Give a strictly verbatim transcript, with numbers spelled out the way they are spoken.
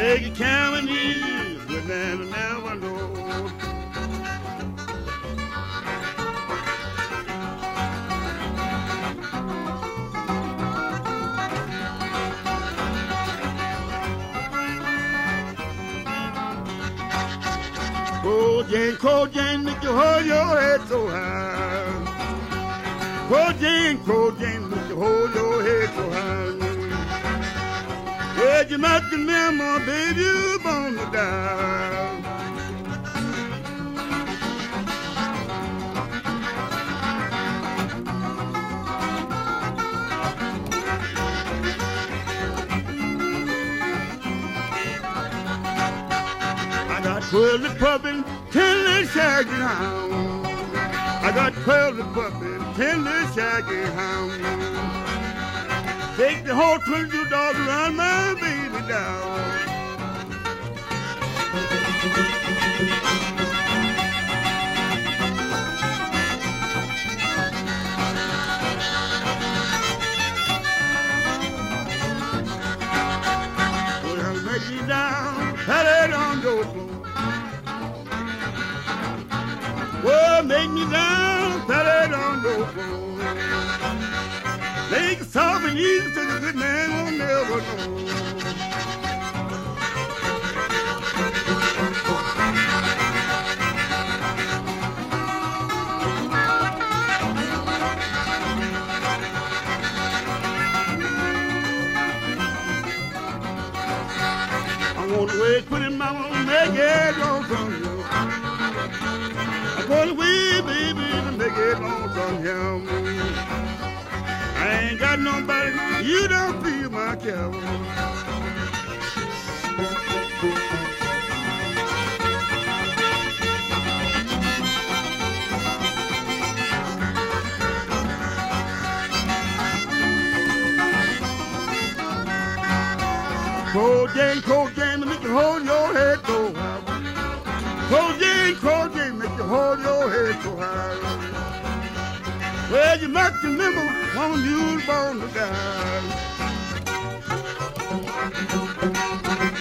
Take it counting easy, but then I never know. Cold Jane, cold Jane, make you hold your head so high. Cold Jane, cold Jane, make you hold your head so high. Yeah, you might remember, baby, you born to die. I got twelve puppin', ten little shaggy hounds. I got twelve puppin', ten little shaggy hounds. Take the whole twenty-two dogs around my baby down. Well, make me down, pat it on your floor. Well, make me down, pat it on your floor. Make it soft and easy so the good man won't never know. I want to wait, put him, I want to make it long from you. I want to wait, baby, to make it long from him. I ain't got nobody, you don't feel my care. Cold Jane, cold Jane, make you hold your head so high. Cold Jane, cold Jane, make you hold your head so high. Well, you must remember when you was born to die.